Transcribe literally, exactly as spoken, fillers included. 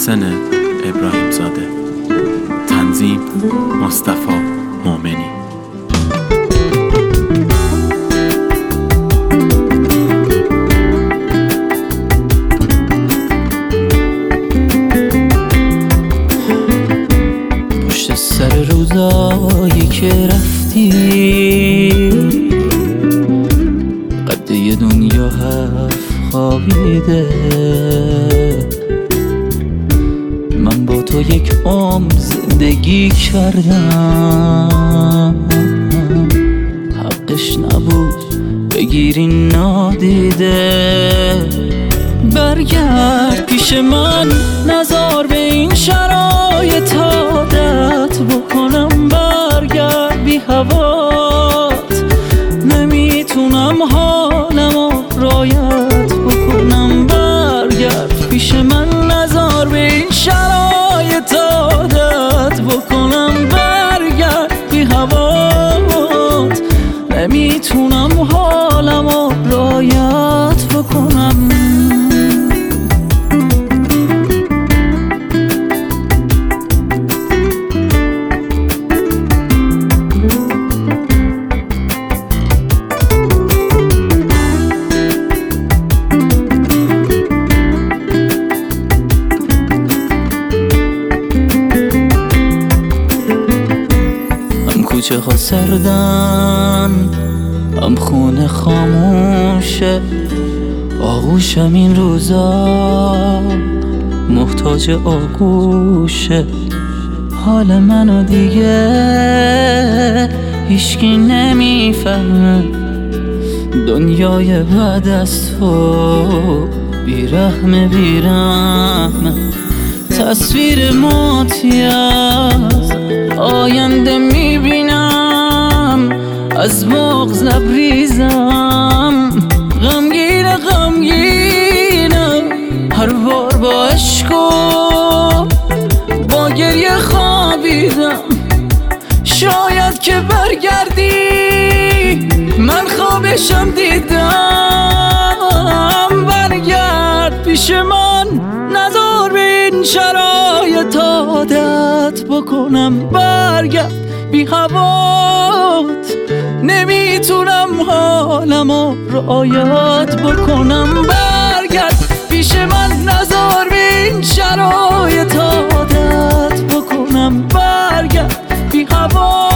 محسن ابراهیم زاده. تنظیم مصطفی مومنی. پشت سر روزایی که رفتی قد یه دنیا حرف خوابیده، من با تو یک عمر زندگی کردم، حقش نبود بگیری نادیده. برگرد پیش من، نزار به این شرایط عادت بکنم، برگرد بی هوات، نمیتونم حالمو رعایت بکنم. برگرد پیش من، نزار به این شرایط عادت بکنم، برگرد بی هوات، نمیتونم حالمو رعایت بکنم. کوچه ها سردن، هم خونه خاموشه، آغوشم این روزا محتاج آغوشه. حال منو دیگه هیچکی نمیفهمه، دنیای بعد از تو بیرحمه بیرحمه. تصویر ماتی از آینده میبینم، از بغض لبریزم، غمگین غمگینم، هر بار با عشق و با گریه خوابیدم. شاید که برگردی من خوابشم دیدم، برگرد پیش من، نزار به این شرایط عادت بکنم، برگرد بی هوات، نمیتونم حالمو رعایت بکنم. برگرد پیش من، نزار به این شرایط عادت بکنم، برگرد بی هوات.